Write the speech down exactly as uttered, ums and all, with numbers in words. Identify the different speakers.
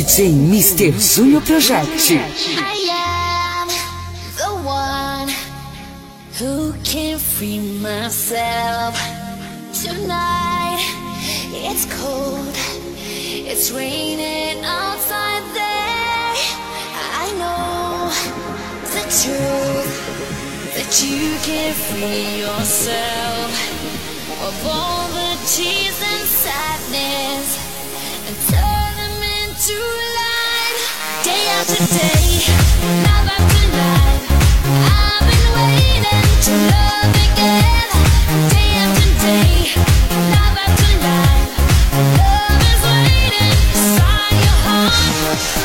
Speaker 1: J mister Júnior Project.
Speaker 2: I am the one who can free myself. Tonight it's cold, it's raining outside there. I know the truth, that you can free yourself of all the tears and sadness and turn them into light. Day after day, night after night, I've been waiting to love again. Day after day, night after night, love is waiting inside your heart.